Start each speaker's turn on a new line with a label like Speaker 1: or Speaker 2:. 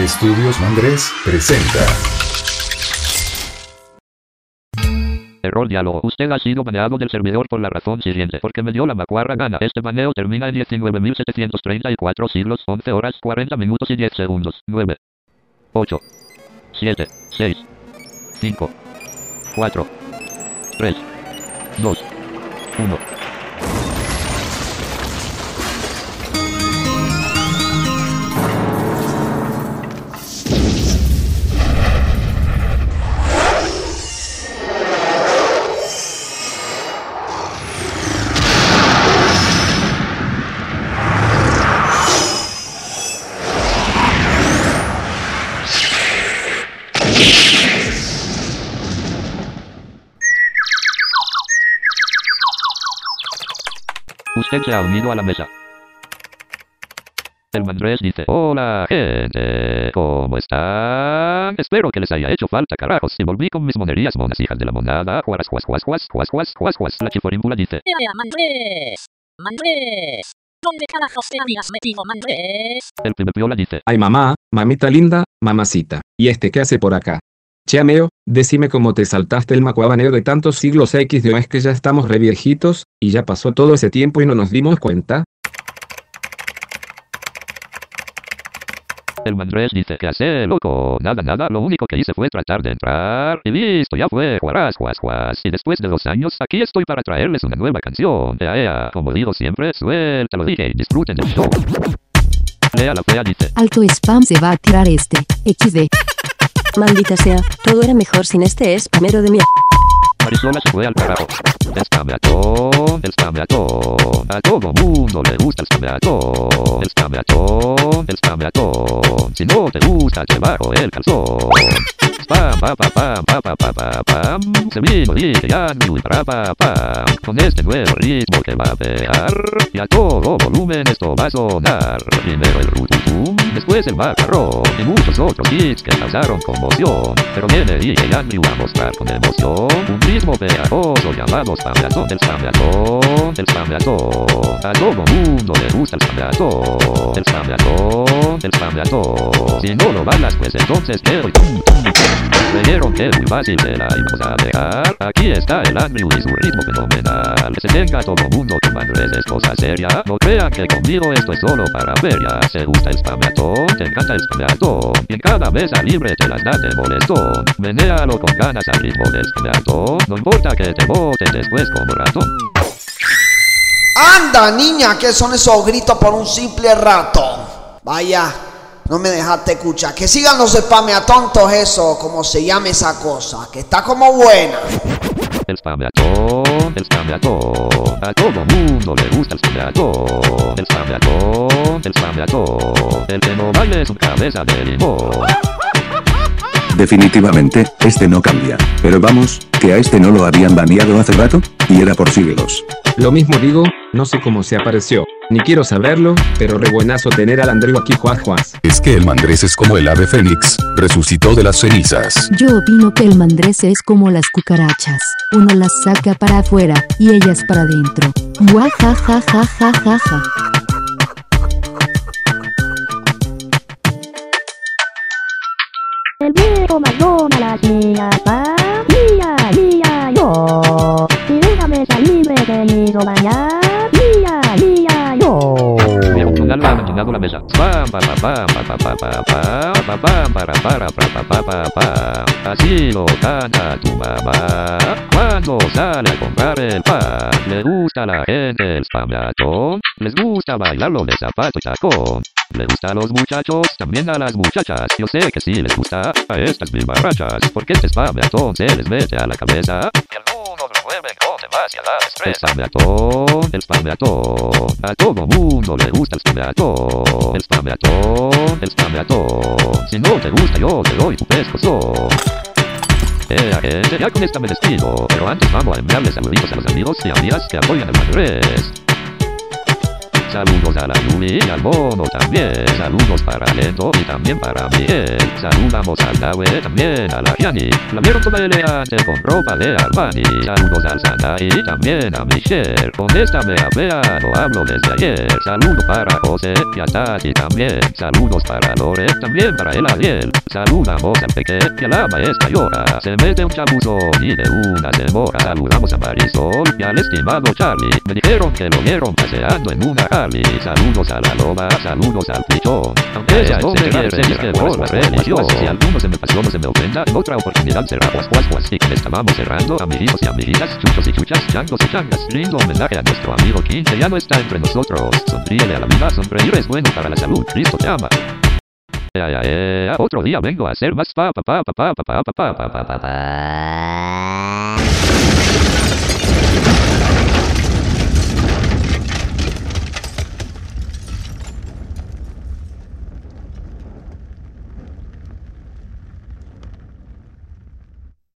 Speaker 1: Estudios Mandrés presenta.
Speaker 2: Error diálogo. Usted ha sido baneado del servidor por la razón siguiente. Porque me dio la macuarra gana. Este baneo termina en 19.734 siglos, 11 horas, 40 minutos y 10 segundos. 9, 8, 7, 6, 5, 4, 3, 2, 1. Usted se ha unido a la mesa. El Mandrés dice: hola gente, ¿cómo están? Espero que les haya hecho falta, carajos. Y volví con mis monerías monas, hijas de la monada. Juas. La chiforímbula dice:
Speaker 3: Mandrés, ¿dónde carajos te habías metido, Mandrés?
Speaker 2: El pibepiola dice:
Speaker 4: Ay mamá, mamita linda, mamacita. ¿Y este qué hace por acá? Chameo, decime cómo te saltaste el macuabaneo de tantos siglos X de. ¿O es que ya estamos re viejitos, y ya pasó todo ese tiempo y no nos dimos cuenta?
Speaker 2: El Mandrés dice: ¿qué hace, loco? Nada, lo único que hice fue tratar de entrar, y listo, ya fue, juas. Y después de 2 años, aquí estoy para traerles una nueva canción. Ea, como digo siempre, suéltalo, DJ, disfruten del show. Lea la fea dice:
Speaker 5: Alto spam, se va a tirar este, XD.
Speaker 6: Maldita sea, todo era mejor sin este spamero de mierda.
Speaker 2: Marisola se fue al carajo. El spameatón. A todo mundo le gusta el spameatón. El spameatón. Si no te gusta, te bajo el calzón. Spam, pam. Se vino y ya ni pam. Con este nuevo ritmo que va a pegar. Y a todo volumen esto va a sonar. Primero el rututum, después el macarrón. Y muchos otros hits que causaron conmoción. Pero viene DJ Andrew a mostrar con emoción un ritmo pegajoso llamado spameatón. El spameatón. A todo mundo le gusta el spameatón. El spameatón. Si no lo balas, pues entonces te doy tum. Creyeron que es muy fácil, te la íbamos a dejar. Aquí está el Andrew y su ritmo fenomenal. Que se tenga todo mundo con Mandrés es cosa seria. No crean que conmigo esto es solo para feria. ¿Te gusta el spameatón? Te encanta el spameatón. Y en cada mesa libre te las das de molestón. Menéalo con ganas al ritmo del spameatón. No importa que te boten después como ratón.
Speaker 7: Anda, niña, ¿qué son esos gritos por un simple rato? Vaya, no me dejaste escuchar. Que sigan los spameatontos eso, como se llame esa cosa, que está como buena.
Speaker 2: El spameatón. A todo mundo le gusta el spameatón. El spameatón. El que no baile es un cabeza de limón.
Speaker 8: Definitivamente, este no cambia. Pero vamos, que a este no lo habían baneado hace rato, y era por siglos.
Speaker 4: Lo mismo digo, no sé cómo se apareció, ni quiero saberlo, pero re buenazo tener al Andrew aquí, juas.
Speaker 1: Es que el Mandrés es como el ave fénix, resucitó de las cenizas.
Speaker 5: Yo opino que el Mandrés es como las cucarachas. Uno las saca para afuera, y ellas para adentro. Guajajajajajaja.
Speaker 3: El viejo McDonald's, mía, yo. Y una mesa libre te hizo bañar, mía, yo.
Speaker 2: Viejo Donald ha abandonado la mesa. Así lo canta tu mamá cuando sale a comprar el pan. Le gusta a la gente el spameatón. Les gusta bailarlo de zapato y tacón. Le gusta a los muchachos, también a las muchachas. Yo sé que sí les gusta a estas mismas rachas. Porque este spameatón se les mete a la cabeza. Y algunos lo vuelven con demasiada destreza. El spameatón. A todo mundo le gusta el spameatón. El spameatón. Si no te gusta, yo te doy tu pescozón. Gente, ya con esta me despido. Pero antes vamos a enviarles saluditos a los amigos y amigas que apoyan el Mandrés. Saludos a la Yuli y al Mono también. Saludos para Lento y también para Miguel. Saludamos al Dawe, también a la Yani. La vieron toda elegante con ropa de Armani. Saludos al Sandai y también a Michelle. Contéstame a Bea, no hablo desde ayer. Saludos para José y a Tati también. Saludos para Lore, también para el Ariel. Saludamos al Peque y a la maestra Llora. Se mete un chabuzo y de una se mora. Saludamos a Marisol y al estimado Charlie. Me dijeron que lo vieron paseando en una Harley. Saludos a la loba, saludos al pichón. Aunque ya no me quieren que por la religión. Si alguno se me pasó, no se me ofenda. En otra oportunidad será y que estábamos cerrando, amiguitos y amiguitas, chuchos y chuchas, changos y changas. Lindo homenaje a nuestro amigo King, que ya no está entre nosotros. Sonríele a la vida, sonreír es bueno para la salud. Cristo te ama. Otro día vengo a hacer más pa pa pa pa pa pa pa pa pa pa pa pa.